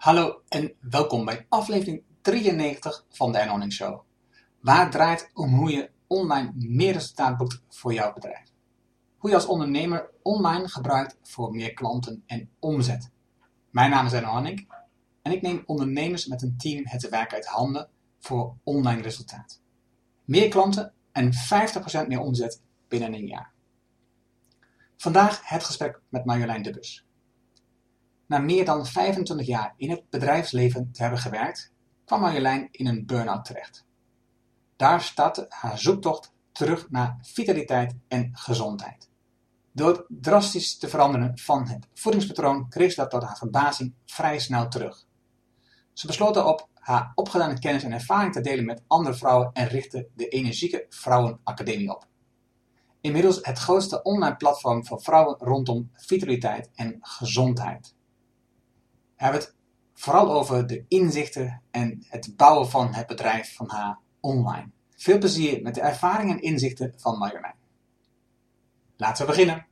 Hallo en welkom bij aflevering 93 van de Erno Haning Show. Waar het draait om hoe je online meer resultaat boekt voor jouw bedrijf. Hoe je als ondernemer online gebruikt voor meer klanten en omzet. Mijn naam is Erno Haning en ik neem ondernemers met een team het werk uit handen voor online resultaat. Meer klanten en 50% meer omzet binnen een jaar. Vandaag het gesprek met Marjolein Dubbers. Na meer dan 25 jaar in het bedrijfsleven te hebben gewerkt, kwam Marjolein in een burn-out terecht. Daar startte haar zoektocht terug naar vitaliteit en gezondheid. Door drastisch te veranderen van het voedingspatroon kreeg ze dat tot haar verbazing vrij snel terug. Ze besloot erop haar opgedane kennis en ervaring te delen met andere vrouwen en richtte de Energieke Vrouwenacademie op. Inmiddels het grootste online platform voor vrouwen rondom vitaliteit en gezondheid. We hebben het vooral over de inzichten en het bouwen van het bedrijf van haar online. Veel plezier met de ervaringen en inzichten van Marjolein. Laten we beginnen.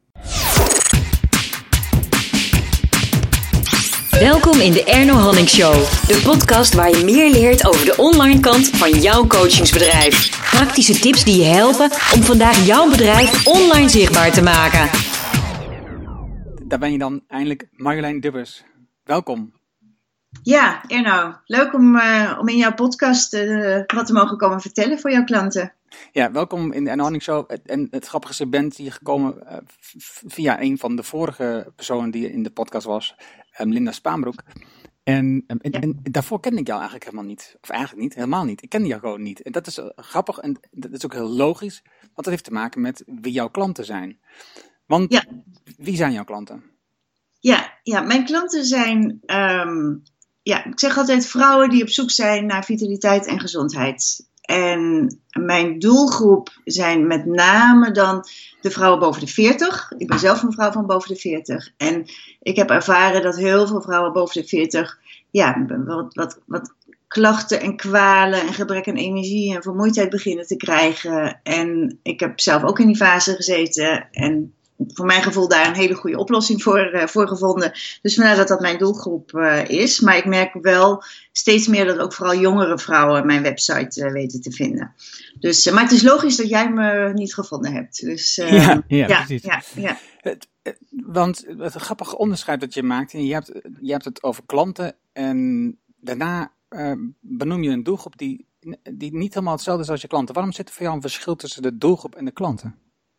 Welkom in de Erno Haning Show, de podcast waar je meer leert over de online kant van jouw coachingsbedrijf. Praktische tips die je helpen om vandaag jouw bedrijf online zichtbaar te maken. Daar ben je dan eindelijk, Marjolein Dubbers. Welkom. Ja, Erno. Leuk om in jouw podcast wat te mogen komen vertellen voor jouw klanten. Ja, welkom in de Erno Haning Show. En het grappige, bent hier gekomen via een van de vorige personen die in de podcast was, Linda Spaanbroek. En daarvoor kende ik jou eigenlijk helemaal niet. Of eigenlijk niet, helemaal niet. Ik kende jou gewoon niet. En dat is grappig en dat is ook heel logisch. Want dat heeft te maken met wie jouw klanten zijn. Want wie zijn jouw klanten? Ja, mijn klanten zijn, ik zeg altijd vrouwen die op zoek zijn naar vitaliteit en gezondheid. En mijn doelgroep zijn met name dan de vrouwen boven de 40. Ik ben zelf een vrouw van boven de 40. En ik heb ervaren dat heel veel vrouwen boven de 40 wat klachten en kwalen en gebrek aan energie en vermoeidheid beginnen te krijgen. En ik heb zelf ook in die fase gezeten en voor mijn gevoel daar een hele goede oplossing voor gevonden. Dus vandaar dat mijn doelgroep is. Maar ik merk wel steeds meer dat ook vooral jongere vrouwen mijn website weten te vinden. Dus, maar het is logisch dat jij me niet gevonden hebt. Dus, precies. Ja. Want het grappige onderscheid dat je maakt, je hebt het over klanten en daarna benoem je een doelgroep die niet helemaal hetzelfde is als je klanten. Waarom zit er voor jou een verschil tussen de doelgroep en de klanten?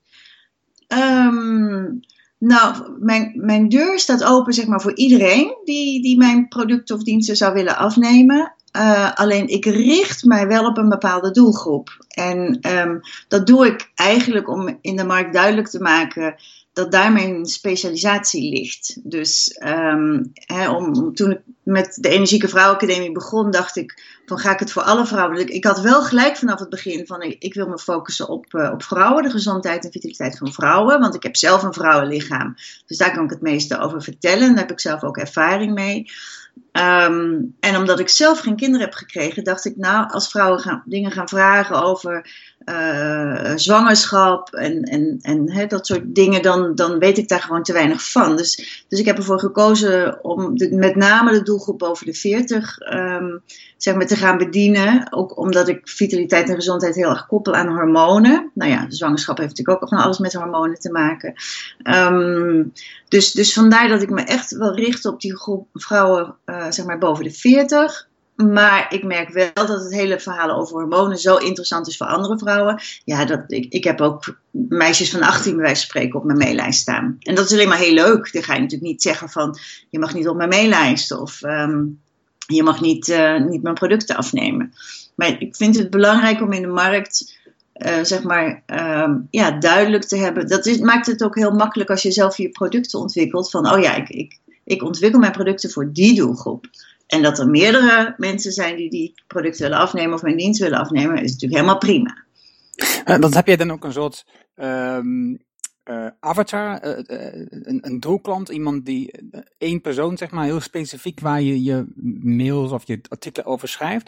Mijn deur staat open, zeg maar, voor iedereen die mijn producten of diensten zou willen afnemen. Alleen ik richt mij wel op een bepaalde doelgroep. En dat doe ik eigenlijk om in de markt duidelijk te maken dat daar mijn specialisatie ligt. Dus toen ik met de Energieke Vrouwenacademie begon, dacht ik van ga ik het voor alle vrouwen. Ik had wel gelijk vanaf het begin van ik wil me focussen op vrouwen, de gezondheid en vitaliteit van vrouwen. Want ik heb zelf een vrouwenlichaam. Dus daar kan ik het meeste over vertellen. Daar heb ik zelf ook ervaring mee. En omdat ik zelf geen kinderen heb gekregen, dacht ik als vrouwen dingen gaan vragen over zwangerschap en dat soort dingen, dan weet ik daar gewoon te weinig van. Dus ik heb ervoor gekozen om met name de doelgroep boven de 40 zeg maar te gaan bedienen. Ook omdat ik vitaliteit en gezondheid heel erg koppel aan hormonen. Nou ja, de zwangerschap heeft natuurlijk ook van alles met hormonen te maken. Dus vandaar dat ik me echt wel richt op die groep vrouwen zeg maar boven de 40. Maar ik merk wel dat het hele verhaal over hormonen zo interessant is voor andere vrouwen. Ja, ik heb ook meisjes van 18 bij wijze van spreken op mijn maillijst staan. En dat is alleen maar heel leuk. Dan ga je natuurlijk niet zeggen van je mag niet op mijn maillijst of je mag niet mijn producten afnemen. Maar ik vind het belangrijk om in de markt duidelijk te hebben. Maakt het ook heel makkelijk als je zelf je producten ontwikkelt. Van ik ontwikkel mijn producten voor die doelgroep. En dat er meerdere mensen zijn die producten willen afnemen of mijn dienst willen afnemen, is natuurlijk helemaal prima. Dan heb je dan ook een soort avatar, een doelklant, iemand die één persoon, zeg maar, heel specifiek waar je mails of je artikelen over schrijft?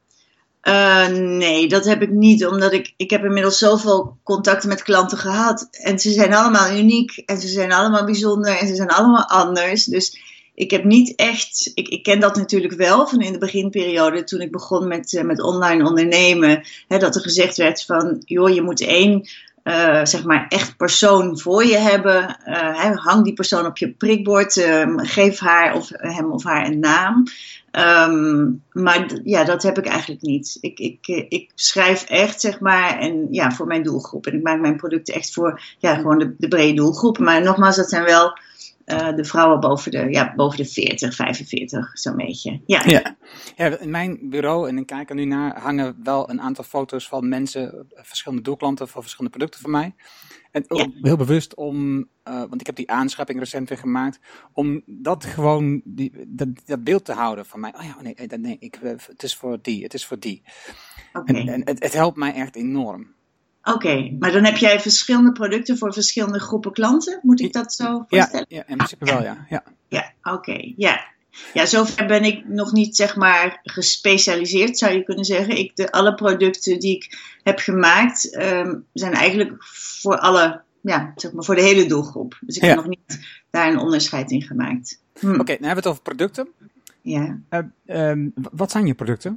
Nee, dat heb ik niet, omdat ik heb inmiddels zoveel contacten met klanten gehad. En ze zijn allemaal uniek en ze zijn allemaal bijzonder en ze zijn allemaal anders. Dus ik heb niet echt, ik ken dat natuurlijk wel van in de beginperiode toen ik begon met online ondernemen. Hè, dat er gezegd werd van, joh, je moet één zeg maar echt persoon voor je hebben. Hang die persoon op je prikbord, geef haar of hem of haar een naam. Maar ja, dat heb ik eigenlijk niet. Ik schrijf echt, zeg maar, en ja, voor mijn doelgroep. En ik maak mijn producten echt voor gewoon de brede doelgroep. Maar nogmaals, dat zijn wel de vrouwen boven de 40, 45, zo'n beetje. Ja, in mijn bureau, en ik kijk er nu naar, hangen wel een aantal foto's van mensen, verschillende doelklanten voor verschillende producten van mij. En heel bewust want ik heb die aanschapping recent weer gemaakt, om dat gewoon, dat beeld te houden van mij. Oh ja, nee, het is voor die. Okay. En het helpt mij echt enorm. Oké, maar dan heb jij verschillende producten voor verschillende groepen klanten? Moet ik dat zo voorstellen? Ja, in principe wel, ja. Ja, oké. Ja, zover ben ik nog niet, zeg maar, gespecialiseerd, zou je kunnen zeggen. Alle producten die ik heb gemaakt, zijn eigenlijk voor voor de hele doelgroep. Dus ik heb nog niet daar een onderscheid in gemaakt. Oké, dan hebben we het over producten. Ja. Wat zijn je producten?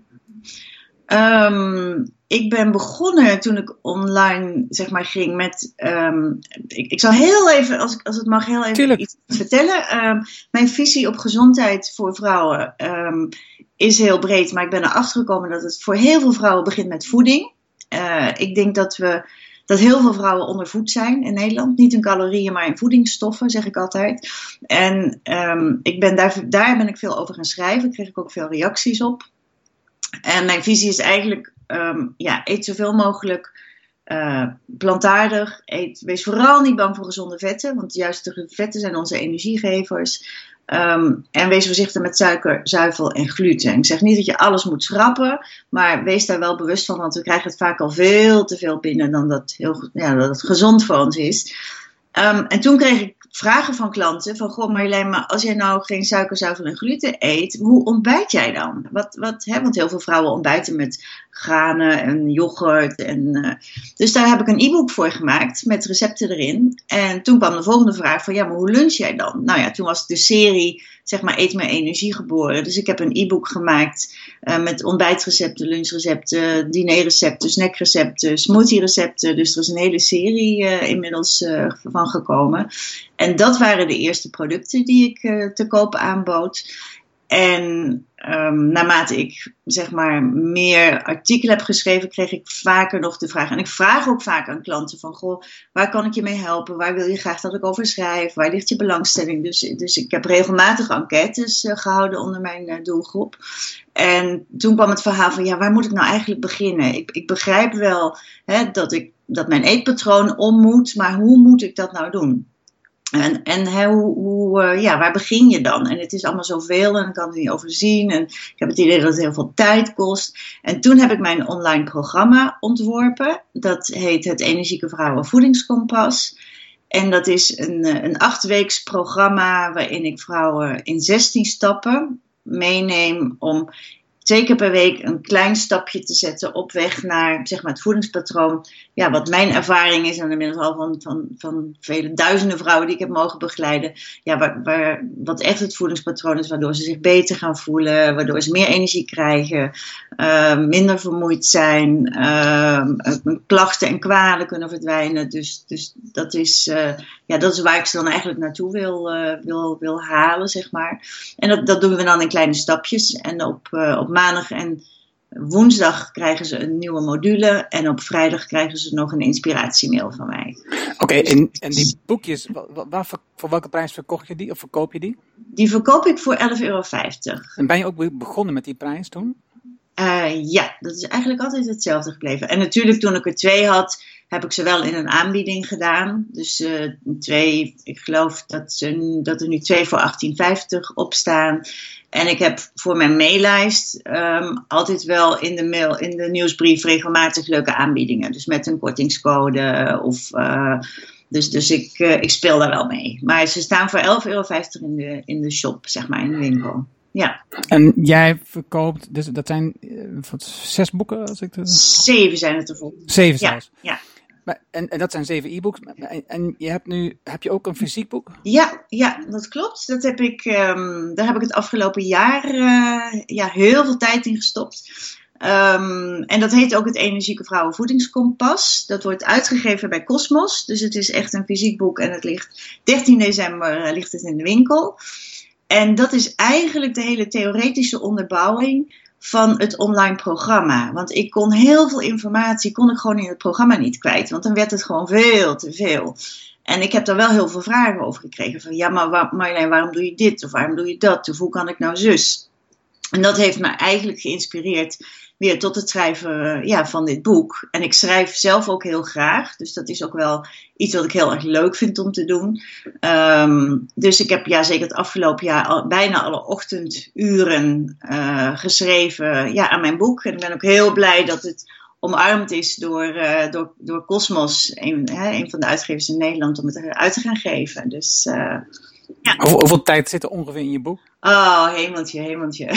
Ik ben begonnen toen ik online, zeg maar, ging met... ik zal heel even, als het mag, heel even Tuurlijk. Iets vertellen. Mijn visie op gezondheid voor vrouwen is heel breed. Maar ik ben erachter gekomen dat het voor heel veel vrouwen begint met voeding. Ik denk dat heel veel vrouwen ondervoed zijn in Nederland. Niet in calorieën, maar in voedingsstoffen, zeg ik altijd. En daar ben ik veel over gaan schrijven. Daar kreeg ik ook veel reacties op. En mijn visie is eigenlijk, eet zoveel mogelijk plantaardig. Wees vooral niet bang voor gezonde vetten, want juist de vetten zijn onze energiegevers. En wees voorzichtig met suiker, zuivel en gluten. Ik zeg niet dat je alles moet schrappen, maar wees daar wel bewust van, want we krijgen het vaak al veel te veel binnen dan dat het gezond voor ons is. En toen kreeg ik vragen van klanten van, goh Marjolein, maar als jij nou geen suiker, zuivel en gluten eet, hoe ontbijt jij dan? Want heel veel vrouwen ontbijten met granen en yoghurt. Dus daar heb ik een e-book voor gemaakt met recepten erin. En toen kwam de volgende vraag van, maar hoe lunch jij dan? Nou ja, toen was de serie, zeg maar, Eet Meer Energie geboren. Dus ik heb een e-book gemaakt met ontbijtrecepten, lunchrecepten, dinerrecepten, snackrecepten, smoothie-recepten. Dus er is een hele serie inmiddels van gekomen. En dat waren de eerste producten die ik te koop aanbood. En naarmate ik, zeg maar, meer artikelen heb geschreven, kreeg ik vaker nog de vraag. En ik vraag ook vaak aan klanten van, goh, waar kan ik je mee helpen? Waar wil je graag dat ik over schrijf? Waar ligt je belangstelling? Dus ik heb regelmatig enquêtes gehouden onder mijn doelgroep. En toen kwam het verhaal van, waar moet ik nou eigenlijk beginnen? Ik begrijp wel dat mijn eetpatroon om moet, maar hoe moet ik dat nou doen? Waar begin je dan? En het is allemaal zoveel en ik kan het niet overzien. En ik heb het idee dat het heel veel tijd kost. En toen heb ik mijn online programma ontworpen. Dat heet het Energieke Vrouwen Voedingskompas. En dat is een 8-weeks programma waarin ik vrouwen in 16 stappen meeneem om 2 keer per week een klein stapje te zetten op weg naar, zeg maar, het voedingspatroon. Ja, wat mijn ervaring is, en inmiddels al van vele duizenden vrouwen die ik heb mogen begeleiden. Ja, wat echt het voedingspatroon is, waardoor ze zich beter gaan voelen, waardoor ze meer energie krijgen, minder vermoeid zijn, klachten en kwalen kunnen verdwijnen. Dus dat is waar ik ze dan eigenlijk naartoe wil halen, zeg maar. En dat doen we dan in kleine stapjes. En op maandag en woensdag krijgen ze een nieuwe module. En op vrijdag krijgen ze nog een inspiratiemail van mij. Oké, en die boekjes, voor welke prijs verkocht je die? Of verkoop je die? Die verkoop ik voor €11,50. En ben je ook begonnen met die prijs toen? Ja, dat is eigenlijk altijd hetzelfde gebleven. En natuurlijk toen ik er 2 had, heb ik ze wel in een aanbieding gedaan. Dus 2, ik geloof dat er nu 2 voor €18,50 op staan. En ik heb voor mijn maillijst altijd wel in de nieuwsbrief regelmatig leuke aanbiedingen. Dus met een kortingscode of... Dus ik speel daar wel mee. Maar ze staan voor €11,50 in de shop, zeg maar, in de winkel. Ja. En jij verkoopt, dus dat zijn 6 boeken? Als ik 7 zijn het ervoor. 7 zelfs? Ja. En dat zijn 7 e-books. En heb je ook een fysiek boek? Ja, dat klopt. Dat heb ik, daar heb ik het afgelopen jaar heel veel tijd in gestopt. En dat heet ook het Energieke Vrouwen Voedingskompas. Dat wordt uitgegeven bij Cosmos. Dus het is echt een fysiek boek. En het ligt 13 december ligt het in de winkel. En dat is eigenlijk de hele theoretische onderbouwing van het online programma. Want ik kon heel veel informatie gewoon in het programma niet kwijt. Want dan werd het gewoon veel te veel. En ik heb daar wel heel veel vragen over gekregen. Van ja, maar Marjolein, waarom doe je dit? Of waarom doe je dat? Of hoe kan ik nou zus? En dat heeft me eigenlijk geïnspireerd weer tot het schrijven van dit boek. En ik schrijf zelf ook heel graag. Dus dat is ook wel iets wat ik heel erg leuk vind om te doen. Dus ik heb zeker het afgelopen jaar bijna alle ochtenduren geschreven aan mijn boek. En ik ben ook heel blij dat het omarmd is door Cosmos, een van de uitgevers in Nederland, om het uit te gaan geven. Dus Hoeveel tijd zit er ongeveer in je boek? Oh, hemeltje.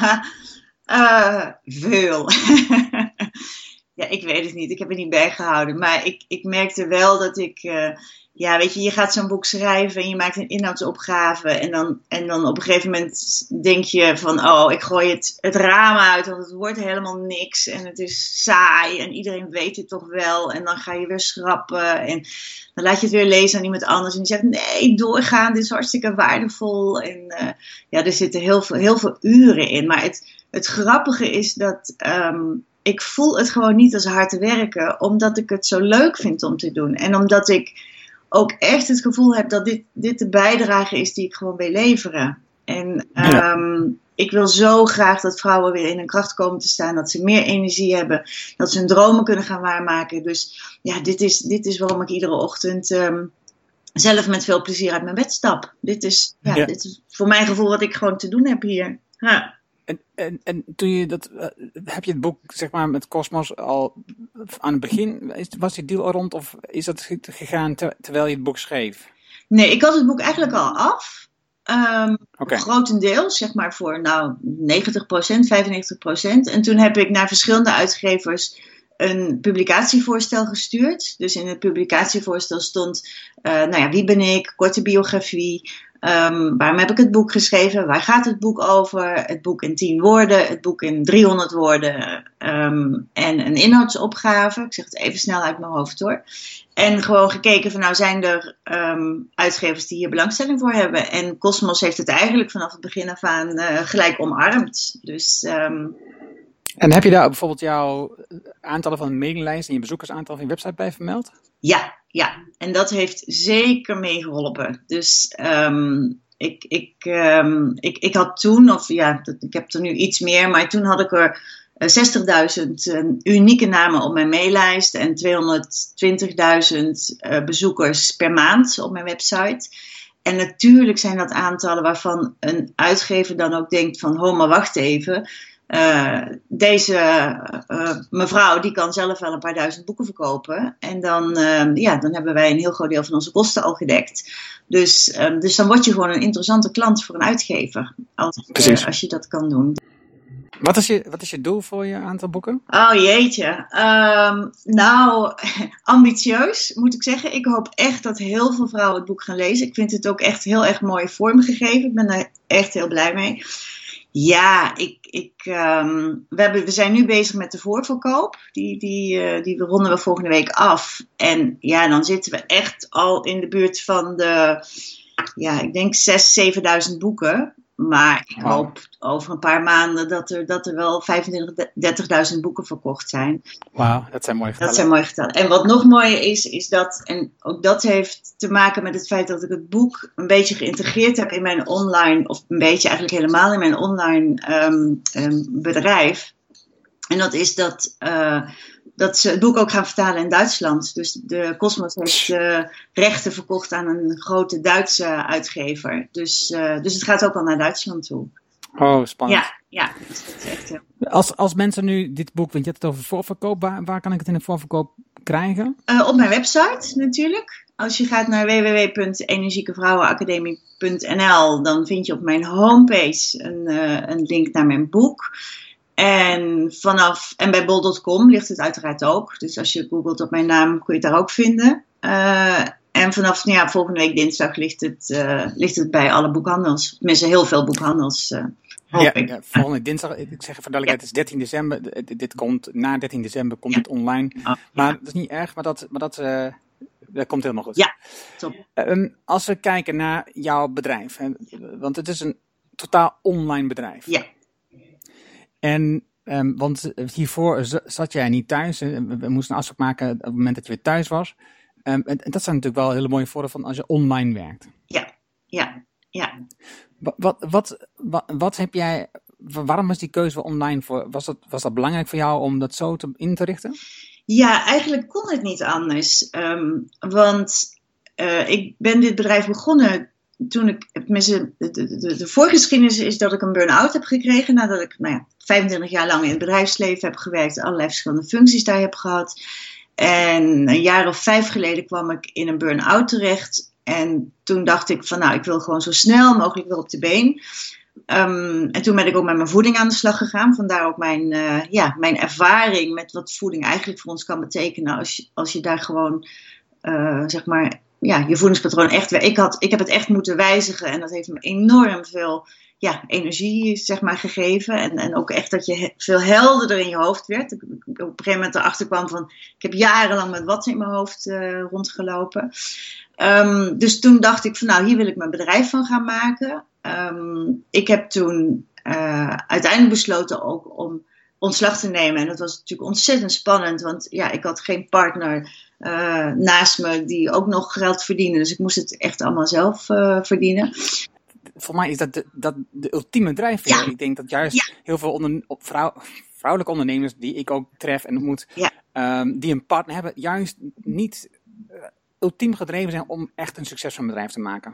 Veel. Ja, ik weet het niet. Ik heb het niet bijgehouden. Maar ik merkte wel dat ik... je gaat zo'n boek schrijven en je maakt een inhoudsopgave. En dan op een gegeven moment denk je van... ik gooi het raam uit, want het wordt helemaal niks. En het is saai en iedereen weet het toch wel. En dan ga je weer schrappen en... Dan laat je het weer lezen aan iemand anders. En die zegt, nee, doorgaan, dit is hartstikke waardevol. En er zitten heel veel uren in. Maar het grappige is dat ik voel het gewoon niet als hard werken. Omdat ik het zo leuk vind om te doen. En omdat ik ook echt het gevoel heb dat dit de bijdrage is die ik gewoon wil leveren. En ik wil zo graag dat vrouwen weer in hun kracht komen te staan. Dat ze meer energie hebben. Dat ze hun dromen kunnen gaan waarmaken. Dus dit is waarom ik iedere ochtend zelf met veel plezier uit mijn bed stap. Dit is voor mijn gevoel wat ik gewoon te doen heb hier. Ja. En toen je heb je het boek zeg maar met Cosmos al aan het begin, was die deal al rond of is dat gegaan terwijl je het boek schreef? Nee, ik had het boek eigenlijk al af. Grotendeels, zeg maar voor 90%, 95%. En toen heb ik naar verschillende uitgevers een publicatievoorstel gestuurd. Dus in het publicatievoorstel stond, wie ben ik, korte biografie, waarom heb ik het boek geschreven, waar gaat het boek over, het boek in 10 woorden, het boek in 300 woorden en een inhoudsopgave. Ik zeg het even snel uit mijn hoofd hoor. En gewoon gekeken van zijn er uitgevers die hier belangstelling voor hebben. En Cosmos heeft het eigenlijk vanaf het begin af aan gelijk omarmd. Dus... En heb je daar bijvoorbeeld jouw aantallen van de mailinglijst en je bezoekersaantal van je website bij vermeld? Ja. En dat heeft zeker meegeholpen. Dus ik had toen, ik heb er nu iets meer, maar toen had ik er 60.000 unieke namen op mijn maillijst en 220.000 bezoekers per maand op mijn website. En natuurlijk zijn dat aantallen waarvan een uitgever dan ook denkt van, maar wacht even. Deze mevrouw die kan zelf wel een paar duizend boeken verkopen. En dan hebben wij een heel groot deel van onze kosten al gedekt. Dus dan word je gewoon een interessante klant voor een uitgever. Als je dat kan doen. Wat is je doel voor je aantal boeken? Oh jeetje. Ambitieus moet ik zeggen. Ik hoop echt dat heel veel vrouwen het boek gaan lezen. Ik vind het ook echt heel erg mooi vormgegeven. Ik ben daar echt heel blij mee. Ja, we zijn nu bezig met de voorverkoop. Die ronden we volgende week af. En dan zitten we echt al in de buurt van de, ik denk 6.000-7.000 boeken. Maar ik hoop over een paar maanden dat er wel 25.000-30.000 boeken verkocht zijn. Wauw, dat zijn mooie getallen. Dat zijn mooie getallen. En wat nog mooier is dat, en ook dat heeft te maken met het feit dat ik het boek een beetje geïntegreerd heb in mijn online, of een beetje eigenlijk helemaal in mijn online bedrijf. En dat is dat ze het boek ook gaan vertalen in Duitsland. Dus de Cosmos heeft rechten verkocht aan een grote Duitse uitgever. Dus het gaat ook al naar Duitsland toe. Oh, spannend. Ja. Dus dat is echt, Als mensen nu dit boek, want je hebt het over voorverkoop, waar kan ik het in de voorverkoop krijgen? Op mijn website natuurlijk. Als je gaat naar www.energiekevrouwenacademie.nl, dan vind je op mijn homepage een link naar mijn boek. En bij bol.com ligt het uiteraard ook. Dus als je googelt op mijn naam, kun je het daar ook vinden. En vanaf volgende week dinsdag ligt het bij alle boekhandels. Tenminste, heel veel boekhandels. Volgende dinsdag, ik zeg even duidelijkheid, het is 13 december. Dit komt na 13 december komt het online. Maar dat is niet erg, maar dat komt helemaal goed. Ja, top. Als we kijken naar jouw bedrijf, want het is een totaal online bedrijf. Ja. En want hiervoor zat jij niet thuis. We moesten een afspraak maken op het moment dat je weer thuis was. En dat zijn natuurlijk wel hele mooie voordelen van als je online werkt. Ja. Wat heb jij? Waarom was die keuze online voor? Was dat belangrijk voor jou om dat zo in te richten? Ja, eigenlijk kon het niet anders. Want ik ben dit bedrijf begonnen toen ik, tenminste, de voorgeschiedenis is dat ik een burn-out heb gekregen nadat ik 25 jaar lang in het bedrijfsleven heb gewerkt, allerlei verschillende functies daar heb gehad. En een jaar of 5 geleden kwam ik in een burn-out terecht. En toen dacht ik van ik wil gewoon zo snel mogelijk weer op de been. En toen ben ik ook met mijn voeding aan de slag gegaan. Vandaar ook mijn ervaring met wat voeding eigenlijk voor ons kan betekenen. Als je daar gewoon, je voedingspatroon echt... Ik heb het echt moeten wijzigen en dat heeft me enorm veel energie gegeven. En ook echt dat je veel helderder in je hoofd werd. Ik op een gegeven moment erachter kwam van... Ik heb jarenlang met wat in mijn hoofd rondgelopen. Dus toen dacht ik van hier wil ik mijn bedrijf van gaan maken. Ik heb toen uiteindelijk besloten ook om ontslag te nemen. En dat was natuurlijk ontzettend spannend. Want ik had geen partner naast me die ook nog geld verdiende. Dus ik moest het echt allemaal zelf verdienen. Voor mij is dat de ultieme drijfveer. Ik denk dat juist heel veel vrouwelijke ondernemers die ik ook tref en ontmoet, die een partner hebben, juist niet ultiem gedreven zijn om echt een succesvol bedrijf te maken.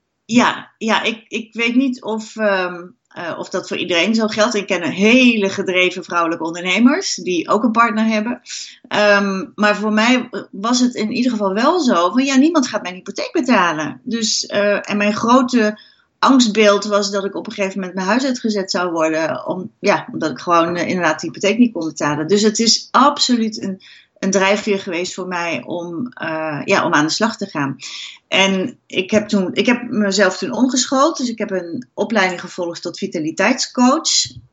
Ik weet niet of dat voor iedereen zo geldt. Ik ken hele gedreven vrouwelijke ondernemers die ook een partner hebben. Maar voor mij was het in ieder geval wel zo van niemand gaat mijn hypotheek betalen. Dus, en mijn grote angstbeeld was dat ik op een gegeven moment mijn huis uitgezet zou worden. Omdat ik gewoon inderdaad de hypotheek niet kon betalen. Dus het is absoluut een drijfveer geweest voor mij om aan de slag te gaan. En ik heb mezelf toen omgeschoold. Dus ik heb een opleiding gevolgd tot vitaliteitscoach.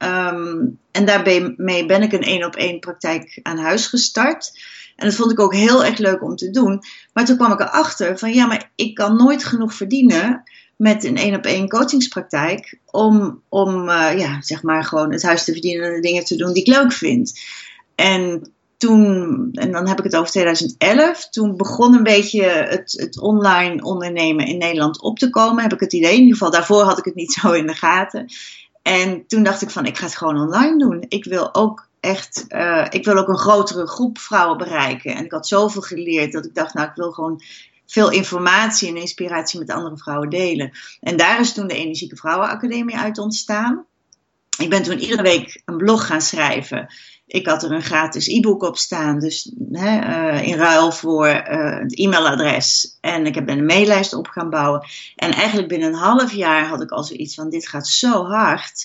En daarmee ben ik een 1-op-1 praktijk aan huis gestart. En dat vond ik ook heel erg leuk om te doen. Maar toen kwam ik erachter van maar ik kan nooit genoeg verdienen met een 1-op-1 coachingspraktijk om gewoon het huis te verdienen en de dingen te doen die ik leuk vind. En dan heb ik het over 2011, toen begon een beetje het online ondernemen in Nederland op te komen, heb ik het idee. In ieder geval daarvoor had ik het niet zo in de gaten. En toen dacht ik van, ik ga het gewoon online doen. Ik wil ook een grotere groep vrouwen bereiken. En ik had zoveel geleerd dat ik dacht, ik wil gewoon veel informatie en inspiratie met andere vrouwen delen. En daar is toen de Energieke Vrouwenacademie uit ontstaan. Ik ben toen iedere week een blog gaan schrijven. Ik had er een gratis e-book op staan, dus in ruil voor het e-mailadres. En ik ben een maillijst op gaan bouwen. En eigenlijk binnen een half jaar had ik al zoiets van, dit gaat zo hard.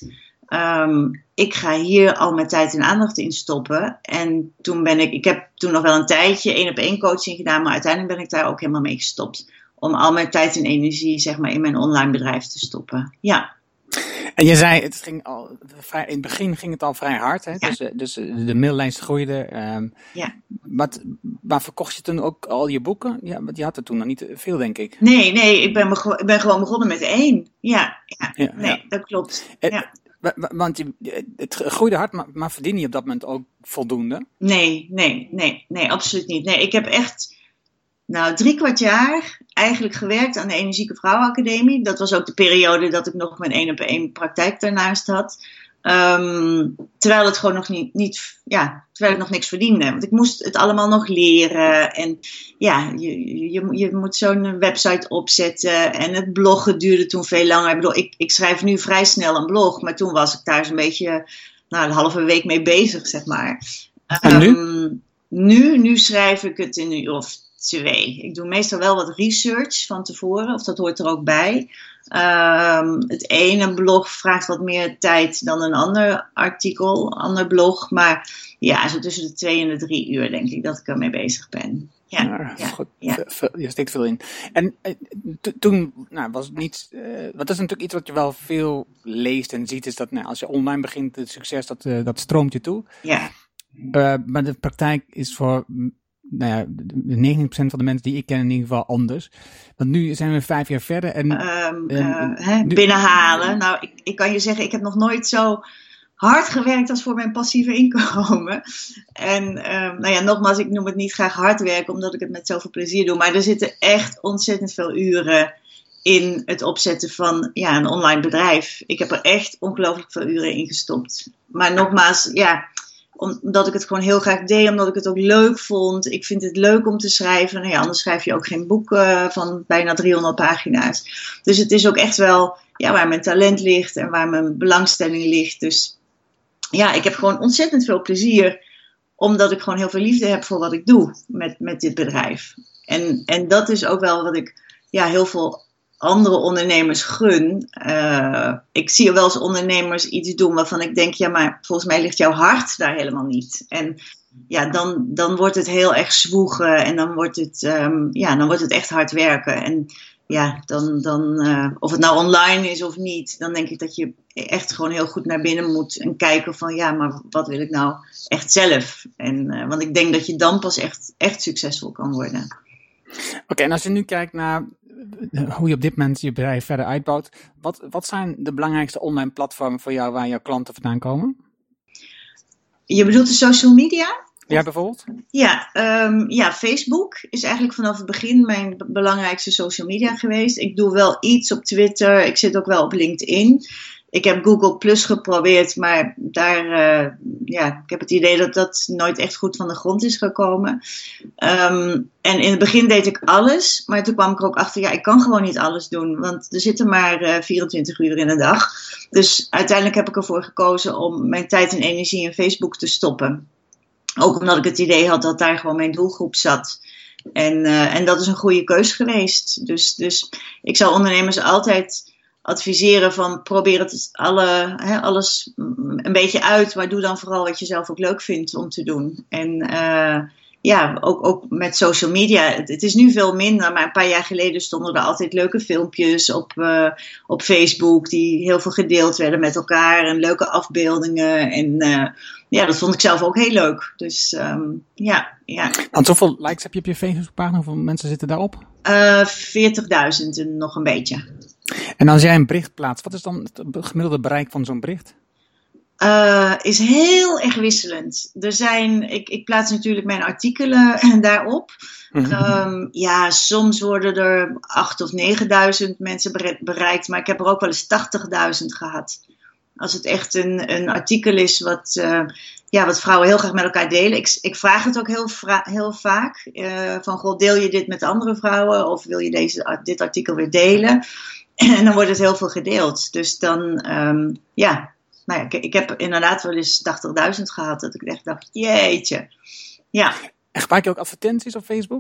Ik ga hier al mijn tijd en aandacht in stoppen. En toen ik heb toen nog wel een tijdje 1-op-1 coaching gedaan, maar uiteindelijk ben ik daar ook helemaal mee gestopt. Om al mijn tijd en energie, in mijn online bedrijf te stoppen. Ja. En je zei, in het begin ging het al vrij hard, hè? Ja. Dus de maillijst groeide. Maar verkocht je toen ook al je boeken? Ja, want je had er toen nog niet veel, denk ik. Nee, ik ben gewoon begonnen met 1. Dat klopt. Want het groeide hard, maar verdien je op dat moment ook voldoende? Nee, absoluut niet. Nee, ik heb echt 3/4 jaar eigenlijk gewerkt aan de Energieke Vrouwenacademie. Dat was ook de periode dat ik nog mijn 1-op-1 praktijk daarnaast had. Terwijl het gewoon nog terwijl ik nog niks verdiende. Want ik moest het allemaal nog leren. En je moet zo'n website opzetten. En het bloggen duurde toen veel langer. Ik bedoel, ik schrijf nu vrij snel een blog. Maar toen was ik daar zo'n beetje een halve week mee bezig, zeg maar. En nu? Nu schrijf ik het in een uur of 2. Ik doe meestal wel wat research van tevoren, of dat hoort er ook bij. Het ene blog vraagt wat meer tijd dan een ander ander blog. Maar ja, zo tussen de 2 en de 3 uur denk ik dat ik ermee bezig ben. Goed. Je steekt veel in. En toen was het niet... wat is natuurlijk iets wat je wel veel leest en ziet, is dat als je online begint, het succes dat stroomt je toe. Ja. Maar de praktijk is voor 90% van de mensen die ik ken in ieder geval anders. Want nu zijn we 5 jaar verder. En, binnenhalen. Nou, ik kan je zeggen, ik heb nog nooit zo hard gewerkt als voor mijn passieve inkomen. En nogmaals, ik noem het niet graag hard werken, omdat ik het met zoveel plezier doe. Maar er zitten echt ontzettend veel uren in het opzetten van een online bedrijf. Ik heb er echt ongelooflijk veel uren in gestopt. Maar nogmaals, omdat ik het gewoon heel graag deed, omdat ik het ook leuk vond. Ik vind het leuk om te schrijven. Anders schrijf je ook geen boek van bijna 300 pagina's. Dus het is ook echt wel waar mijn talent ligt en waar mijn belangstelling ligt. Dus ik heb gewoon ontzettend veel plezier, omdat ik gewoon heel veel liefde heb voor wat ik doe met dit bedrijf. En dat is ook wel wat ik heel veel andere ondernemers gun. Ik zie wel eens ondernemers iets doen waarvan ik denk, maar volgens mij ligt jouw hart daar helemaal niet. En dan wordt het heel erg zwoegen en dan wordt het echt hard werken. En dan of het nou online is of niet, dan denk ik dat je echt gewoon heel goed naar binnen moet en kijken van maar wat wil ik nou echt zelf? En want ik denk dat je dan pas echt succesvol kan worden. Oké, en als je nu kijkt naar hoe je op dit moment je bedrijf verder uitbouwt, wat zijn de belangrijkste online platformen voor jou waar jouw klanten vandaan komen? Je bedoelt de social media? Ja, bijvoorbeeld? Ja, Facebook is eigenlijk vanaf het begin mijn belangrijkste social media geweest. Ik doe wel iets op Twitter, ik zit ook wel op LinkedIn. Ik heb Google Plus geprobeerd, maar daar, ik heb het idee dat dat nooit echt goed van de grond is gekomen. En in het begin deed ik alles, maar toen kwam ik er ook achter, ik kan gewoon niet alles doen, want er zitten maar 24 uur in de dag. Dus uiteindelijk heb ik ervoor gekozen om mijn tijd en energie in Facebook te stoppen. Ook omdat ik het idee had dat daar gewoon mijn doelgroep zat. En dat is een goede keus geweest. Dus ik zou ondernemers altijd adviseren van probeer het alles een beetje uit, maar doe dan vooral wat je zelf ook leuk vindt om te doen. En ook met social media. Het is nu veel minder, maar een paar jaar geleden stonden er altijd leuke filmpjes op Facebook die heel veel gedeeld werden met elkaar en leuke afbeeldingen. En dat vond ik zelf ook heel leuk. Dus Want hoeveel likes heb je op je Facebookpagina? Hoeveel mensen zitten daarop? 40.000 en nog een beetje. En als jij een bericht plaatst, wat is dan het gemiddelde bereik van zo'n bericht? Is heel erg wisselend. Ik plaats natuurlijk mijn artikelen daarop. Mm-hmm. Soms worden er 8.000 of 9.000 mensen bereikt, maar ik heb er ook wel eens 80.000 gehad. Als het echt een artikel is wat vrouwen heel graag met elkaar delen. Ik vraag het ook heel vaak. Van, goh, deel je dit met andere vrouwen? Of wil je dit artikel weer delen? En dan wordt het heel veel gedeeld. Dus dan, ik heb inderdaad wel eens 80.000 gehad. Dat ik echt dacht, jeetje. Ja. En gebruik je ook advertenties op Facebook?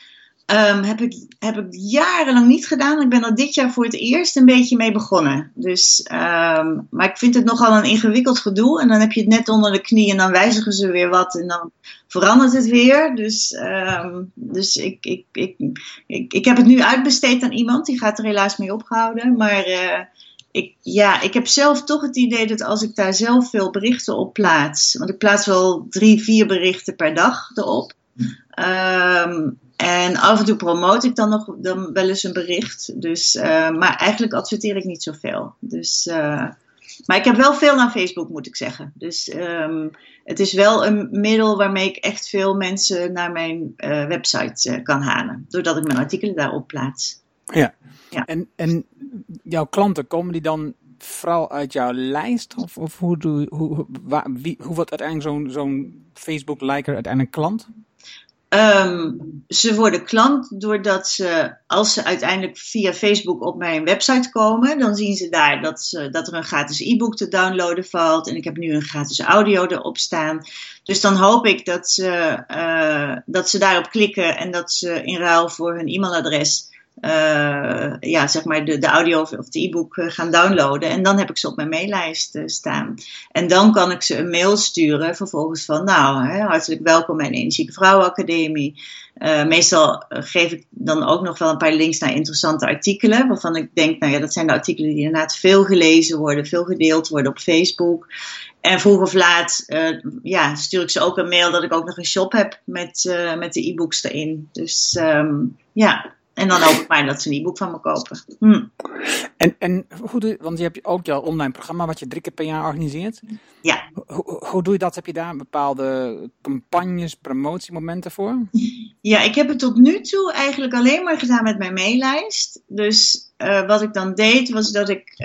Heb ik jarenlang niet gedaan. Ik ben er dit jaar voor het eerst een beetje mee begonnen. Dus, maar ik vind het nogal een ingewikkeld gedoe. En dan heb je het net onder de knie en dan wijzigen ze weer wat. En dan verandert het weer. Dus ik heb het nu uitbesteed aan iemand. Die gaat er helaas mee ophouden. Maar ik heb zelf toch het idee dat als ik daar zelf veel berichten op plaats. Want ik plaats wel 3-4 berichten per dag erop. En af en toe promote ik dan wel eens een bericht. Dus, maar eigenlijk adverteer ik niet zoveel. Dus, maar ik heb wel veel aan Facebook, moet ik zeggen. Dus het is wel een middel waarmee ik echt veel mensen naar mijn website kan halen. Doordat ik mijn artikelen daarop plaats. Ja. En jouw klanten, komen die dan vooral uit jouw lijst? Of hoe wordt uiteindelijk zo'n Facebook-liker uiteindelijk klant? Ze worden klant doordat ze, als ze uiteindelijk via Facebook op mijn website komen, dan zien ze daar dat er een gratis e-book te downloaden valt. En ik heb nu een gratis audio erop staan. Dus dan hoop ik dat ze daarop klikken en dat ze in ruil voor hun e-mailadres zeg maar de audio of de e-book gaan downloaden. En dan heb ik ze op mijn maillijst staan. En dan kan ik ze een mail sturen vervolgens van, hartelijk welkom bij de Energieke Vrouwenacademie. Meestal geef ik dan ook nog wel een paar links naar interessante artikelen, waarvan ik denk, dat zijn de artikelen die inderdaad veel gelezen worden, veel gedeeld worden op Facebook. En vroeg of laat stuur ik ze ook een mail dat ik ook nog een shop heb met de e-books erin. Dus en dan hoop ik maar dat ze een e-book van me kopen. En hoe doe je, want je hebt ook jouw online programma wat je 3 keer per jaar organiseert. Ja. Hoe doe je dat? Heb je daar bepaalde campagnes, promotiemomenten voor? Ja, ik heb het tot nu toe eigenlijk alleen maar gedaan met mijn maillijst. Dus wat ik dan deed was dat ik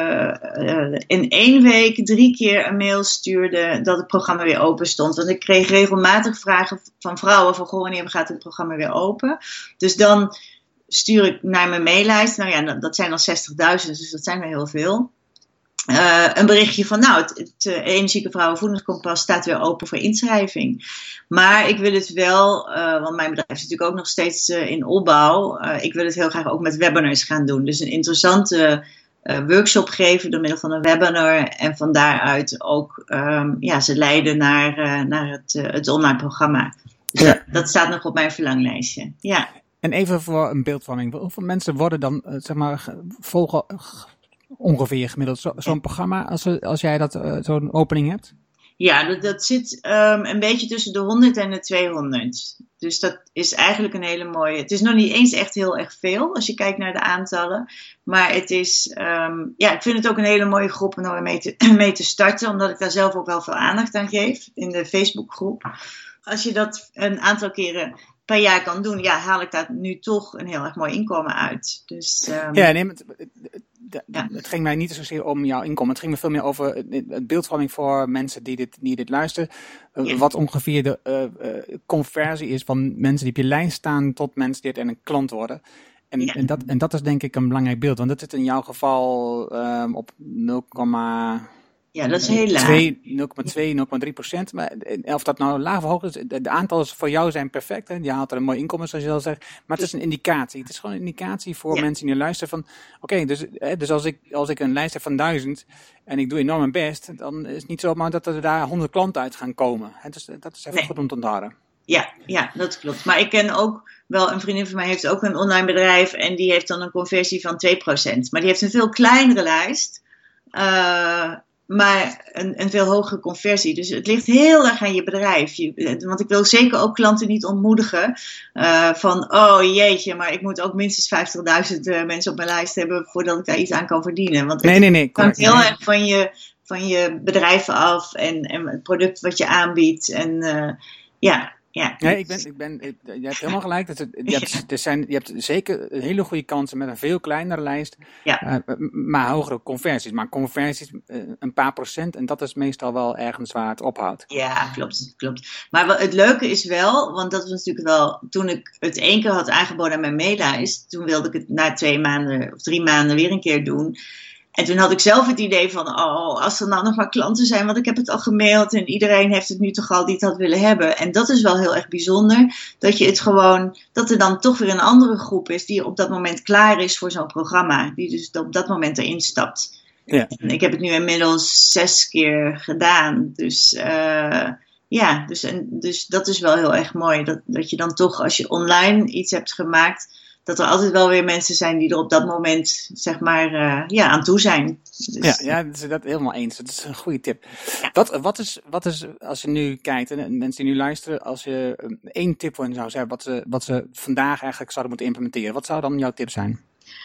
in 1 week 3 keer een mail stuurde dat het programma weer open stond. Want ik kreeg regelmatig vragen van vrouwen van, wanneer gaat het programma weer open? Dus dan stuur ik naar mijn maillijst. Dat zijn al 60.000, dus dat zijn er heel veel. Een berichtje van, het Energieke Vrouwenvoedingskompas staat weer open voor inschrijving. Maar ik wil het wel, want mijn bedrijf is natuurlijk ook nog steeds in opbouw. Ik wil het heel graag ook met webinars gaan doen. Dus een interessante workshop geven door middel van een webinar. En van daaruit ook ze leiden naar het online programma. Dus dat staat nog op mijn verlanglijstje. Ja. En even voor een beeldvorming. Hoeveel mensen worden dan, volgen ongeveer gemiddeld zo'n programma als jij zo'n opening hebt? Ja, dat zit een beetje tussen de 100 en de 200. Dus dat is eigenlijk een hele mooie. Het is nog niet eens echt heel erg veel als je kijkt naar de aantallen. Maar het is, ik vind het ook een hele mooie groep om mee te starten. Omdat ik daar zelf ook wel veel aandacht aan geef in de Facebookgroep. Als je dat een aantal keren per jaar kan doen, haal ik daar nu toch een heel erg mooi inkomen uit. Dus, het ging mij niet zozeer om jouw inkomen. Het ging me veel meer over het beeldvorming voor mensen die dit luisteren. Wat ongeveer de conversie is van mensen die op je lijst staan tot mensen die uiteindelijk klant worden. En dat is denk ik een belangrijk beeld. Want dat zit in jouw geval op 0, ja, dat is heel laag. 0,2, 0,3%. Maar of dat nou laag of hoog is, de aantallen voor jou zijn perfect. Hè? Je haalt er een mooi inkomen, zoals je al zegt. Maar het is een indicatie. Het is gewoon een indicatie voor mensen die luisteren van, oké, dus als ik een lijst heb van 1000 en ik doe enorm mijn best, dan is het niet zomaar dat er daar 100 klanten uit gaan komen. Dus dat is even goed om te onthouden. Ja, dat klopt. Maar ik ken ook wel, een vriendin van mij heeft ook een online bedrijf en die heeft dan een conversie van 2%. Maar die heeft een veel kleinere lijst. Maar een veel hogere conversie. Dus het ligt heel erg aan je bedrijf. Want ik wil zeker ook klanten niet ontmoedigen. Van, jeetje, maar ik moet ook minstens 50.000 mensen op mijn lijst hebben voordat ik daar iets aan kan verdienen. Want het hangt heel erg van je bedrijf af en het product wat je aanbiedt. En Ja, je hebt helemaal gelijk. Je hebt zeker hele goede kansen met een veel kleinere lijst, maar hogere conversies. Maar conversies een paar procent en dat is meestal wel ergens waar het ophoudt. Ja, klopt. Maar het leuke is wel, want dat was natuurlijk wel, toen ik het 1 keer had aangeboden aan mijn maillijst, toen wilde ik het na 2 maanden of 3 maanden weer een keer doen. En toen had ik zelf het idee van, als er nou nog maar klanten zijn, want ik heb het al gemaild en iedereen heeft het nu toch al die het had willen hebben. En dat is wel heel erg bijzonder, dat er dan toch weer een andere groep is die op dat moment klaar is voor zo'n programma. Die dus op dat moment erin stapt. Ja. En ik heb het nu inmiddels 6 keer gedaan. Dus dus dat is wel heel erg mooi. Dat je dan toch, als je online iets hebt gemaakt, dat er altijd wel weer mensen zijn die er op dat moment, zeg maar, aan toe zijn. Dus, dat helemaal eens. Dat is een goede tip. Ja. Wat is, als je nu kijkt, en mensen die nu luisteren, als je 1 tip voor hen zou zeggen, wat ze vandaag eigenlijk zouden moeten implementeren, wat zou dan jouw tip zijn?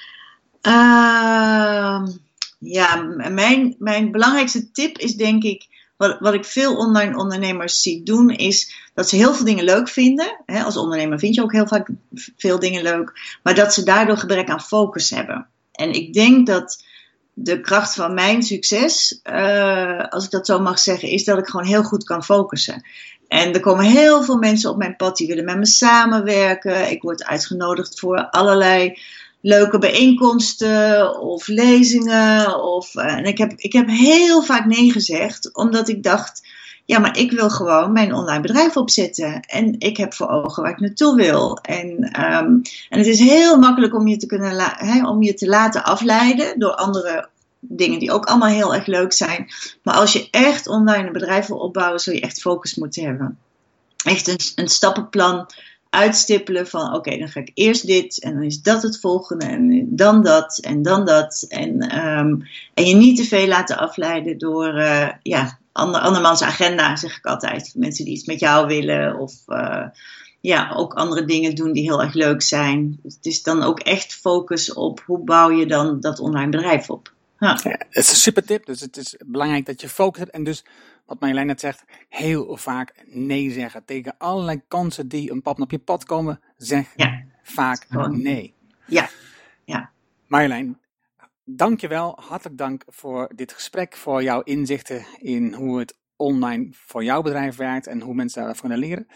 Mijn belangrijkste tip is denk ik, wat ik veel online ondernemers zie doen, is dat ze heel veel dingen leuk vinden. Als ondernemer vind je ook heel vaak veel dingen leuk. Maar dat ze daardoor gebrek aan focus hebben. En ik denk de kracht van mijn succes, als ik dat zo mag zeggen, is dat ik gewoon heel goed kan focussen. En er komen heel veel mensen op mijn pad die willen met me samenwerken. Ik word uitgenodigd voor allerlei leuke bijeenkomsten of lezingen. En ik heb heel vaak nee gezegd, omdat ik dacht, ja, maar ik wil gewoon mijn online bedrijf opzetten. En ik heb voor ogen waar ik naartoe wil. En het is heel makkelijk om je te laten afleiden door andere dingen die ook allemaal heel erg leuk zijn. Maar als je echt online een bedrijf wil opbouwen, zul je echt focus moeten hebben. Echt een stappenplan uitstippelen van oké, dan ga ik eerst dit en dan is dat het volgende en dan dat en dan dat. En je niet te veel laten afleiden door andermans agenda, zeg ik altijd. Mensen die iets met jou willen of ook andere dingen doen die heel erg leuk zijn. Het is dan ook echt focus op hoe bouw je dan dat online bedrijf op. Ja, het is een super tip. Dus het is belangrijk dat je focus hebt. En dus, wat Marjolein net zegt, heel vaak nee zeggen. Tegen allerlei kansen die op je pad komen, zeg vaak nee. Ja. Marjolein, dankjewel. Hartelijk dank voor dit gesprek. Voor jouw inzichten in hoe het online voor jouw bedrijf werkt. En hoe mensen daarvan kunnen leren.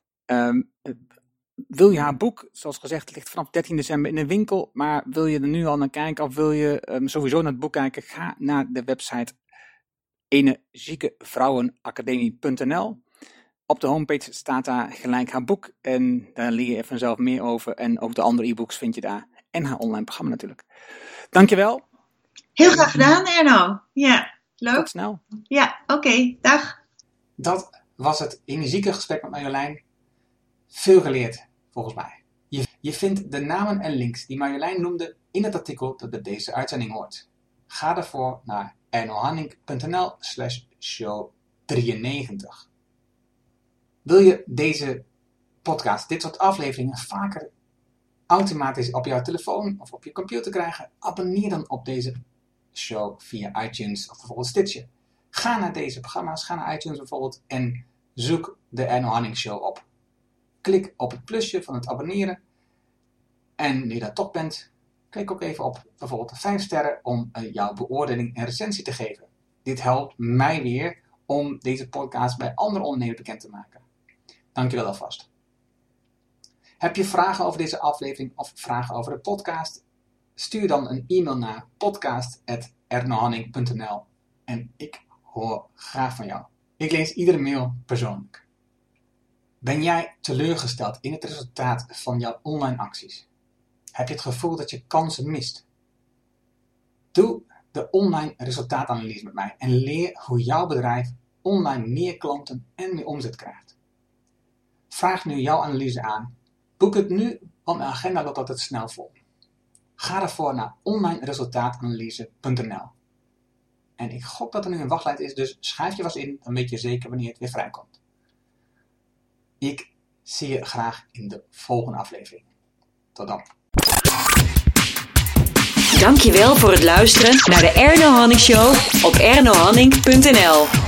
Wil je haar boek, zoals gezegd, het ligt vanaf 13 december in de winkel, maar wil je er nu al naar kijken of wil je sowieso naar het boek kijken, ga naar de website energiekevrouwenacademie.nl. Op de homepage staat daar gelijk haar boek en daar leer je vanzelf meer over en ook de andere e-books vind je daar en haar online programma natuurlijk. Dankjewel. Heel graag gedaan, Erno. Ja, leuk. Tot snel. Ja, oké. Dag. Dat was het energieke gesprek met Marjolein. Veel geleerd, volgens mij. Je vindt de namen en links die Marjolein noemde in het artikel dat bij deze uitzending hoort. Ga daarvoor naar ernohanning.nl/show 93. Wil je deze podcast, dit soort afleveringen, vaker automatisch op jouw telefoon of op je computer krijgen? Abonneer dan op deze show via iTunes of bijvoorbeeld Stitcher. Ga naar deze programma's, ga naar iTunes bijvoorbeeld en zoek de Erno Hanning Show op. Klik op het plusje van het abonneren. En nu je daar toch bent, klik ook even op bijvoorbeeld 5 sterren om jouw beoordeling en recensie te geven. Dit helpt mij weer om deze podcast bij andere ondernemers bekend te maken. Dankjewel alvast. Heb je vragen over deze aflevering of vragen over de podcast? Stuur dan een e-mail naar podcast@ernohanning.nl en ik hoor graag van jou. Ik lees iedere mail persoonlijk. Ben jij teleurgesteld in het resultaat van jouw online acties? Heb je het gevoel dat je kansen mist? Doe de online resultaatanalyse met mij en leer hoe jouw bedrijf online meer klanten en meer omzet krijgt. Vraag nu jouw analyse aan. Boek het nu, want mijn agenda loopt altijd snel vol. Ga daarvoor naar onlineresultaatanalyse.nl. En ik gok dat er nu een wachtlijst is, dus schrijf je vast in, dan weet je zeker wanneer het weer vrijkomt. Ik zie je graag in de volgende aflevering. Tot dan. Dankjewel voor het luisteren naar de Erno Hanning Show op ernohanning.nl.